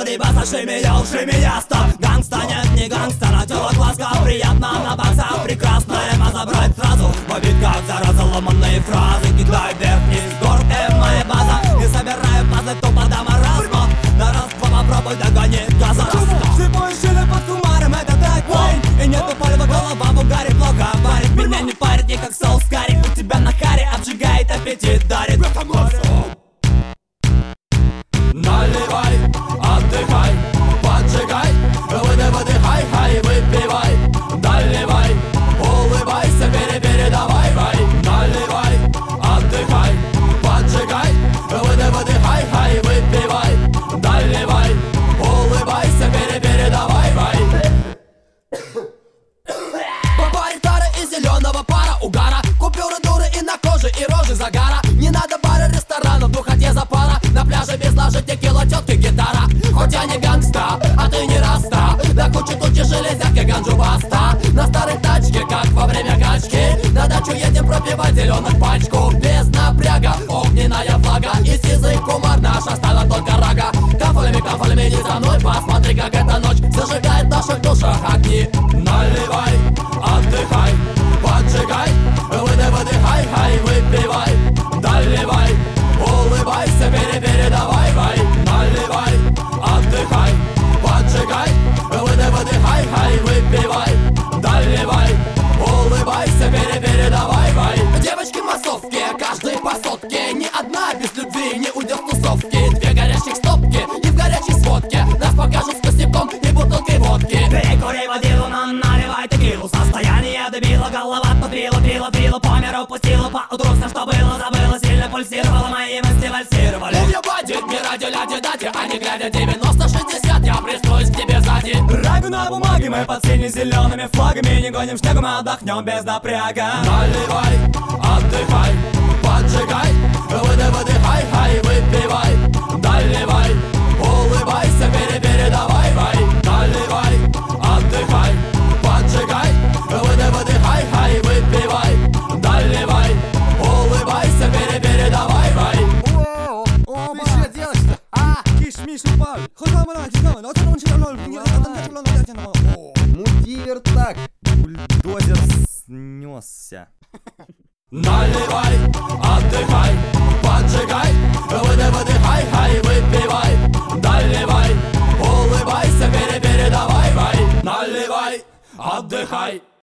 либо сошли меня, стоп. Гангста нет, не гангста, на тело глазка приятно, на боксах прекрасное маза брать сразу. Мой бит как зараза, ломанные фразы, кидай вверх-вниз, горд моя база. Не собираю пазлы тупо до маразма, на раз-два попробуй догони газа. Шипующие под кумаром, это так плейн. И нету палева, голова в угаре, плохо варит. Меня не парит, не как соус карри. У тебя на харе обжигает, аппетит дарит. Наливай, отдыхай, поджигай, выдыхай, хай, выпивай. Наливай, улыбайся, передавай, вай. Наливай, отдыхай, поджигай, выдыхай, хай, выпивай. Наливай, улыбайся, передавай, вай. Бабарик тара из зеленого пара угара, купюры дуры и на коже, и рожи загара. Не надо бара, ресторана, в духоте запара. На пляже без лажи, текила, тетки, гитара. Хоть я не гангста, а ты не раста. На куче тучи железяки, ганджу баста. На старой тачке, как во время качки. На дачу едем пропивать зеленых пачку. Без напряга, огненная флага. И сизый кумар наш осталась только рага. Кафалями, не за мной, посмотри, как эта ночь зажигает в наших душах огни. Наливай, отдыхай, поджигай, выдыхай, хай, выпивай. Наливай, улыбайся, передавай, вай. Наливай, отдыхай, поджигай, выдыхай, хай, выпивай. Наливай, улыбайся, передавай, вай. Девочки массовки, каждый по сотке. Ни одна без любви не уйдет с тусовки. Две горящих стопки и в горячей сводке нас покажут с косяком и бутылкой водки. Перекури водилу, но наливай текилу. Состояние добило, голова пила, по миру пустила. Поутру все, что было, забыла, сильно пульсировала, мои мысли вальсировали. Мне бадит, не ради ляди-дади, а не глядя 90-60, я пристроюсь к тебе сзади. Рагу на бумаге, мы под сине-зелеными флагами. Не гоним снегу, мы отдохнем без напряга. Наливай, отдыхай, поджигай, выдыхай, хай, выпивай. Наливай, улыбайся, передавай, вай. Наливай, отдыхай, поджигай, выдыхай, хай, выпивай. Наливай, улыбайся, передавай, вай. Ты что делаешь-то? Кишмиш упал. Мудир так. Бульдозер снесся. Наливай, отдыхай, поджигай, выдыхай, хай, выпивай. Наливай, улыбайся, передавай, вай. Наливай, отдыхай,